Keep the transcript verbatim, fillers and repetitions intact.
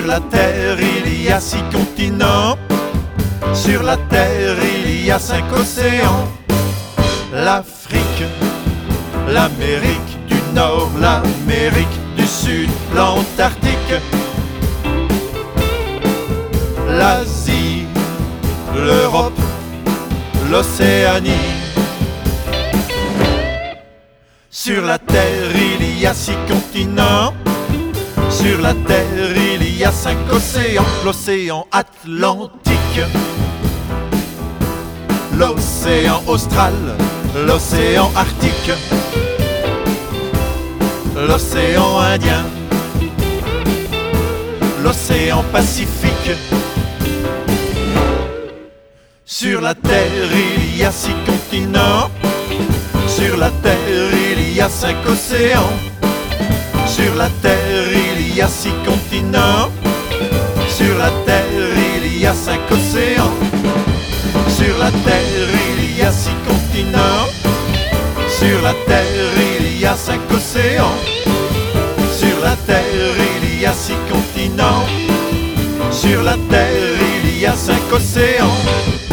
Sur la terre il y a six continents, sur la terre il y a cinq océans. L'Afrique, l'Amérique du Nord, l'Amérique du Sud, l'Antarctique, l'Asie, l'Europe, l'Océanie. Sur la terre il y a six continents, sur la terre il y a cinq océans. L'océan Atlantique, l'océan Austral, l'océan Arctique, l'océan Indien, l'océan Pacifique. Sur la terre il y a six continents, sur la terre il y a cinq océans. Sur la terre il y a six continents, sur la terre il y a cinq océans. Sur la terre il y a six continents, sur la terre il y a cinq océans. Sur la terre il y a six continents, sur la terre il y a cinq océans.